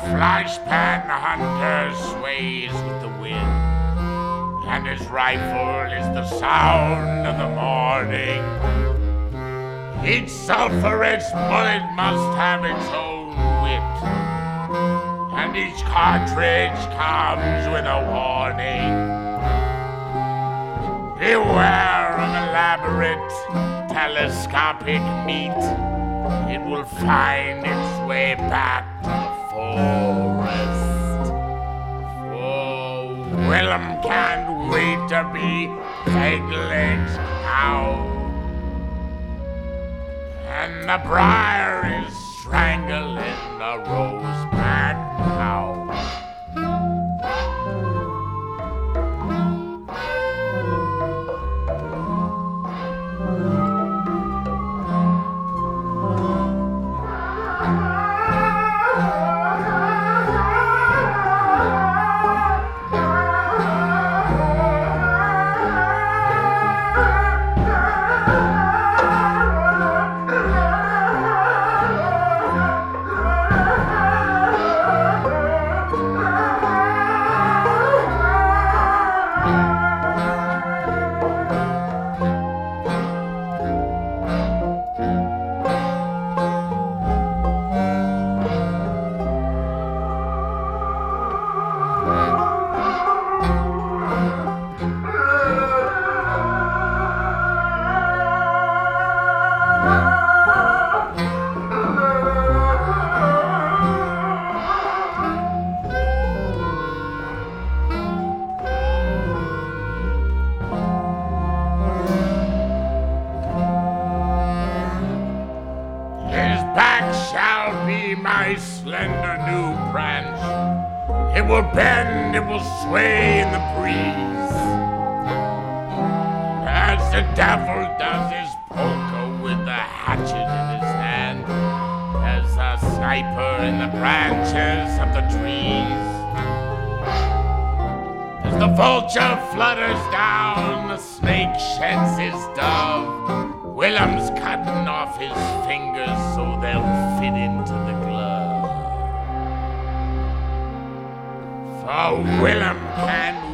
flash pan hunter sways with the wind, and his rifle is the sound of the morning. Each sulphurous bullet must have its own wit, and each cartridge comes with a warning. Beware of elaborate telescopic meat. It will find its way back to the forest. For Willem can't wait to be Pegleg's cow. And the briar is strangling the rosebud cow. My slender new branch, it will bend, it will sway in the breeze, as the devil does his polka with the hatchet in his hand, as a sniper in the branches of the trees. As the vulture flutters down, the snake sheds his dove. Willem's cutting off his fingers so they'll fit into the glove. For Willem can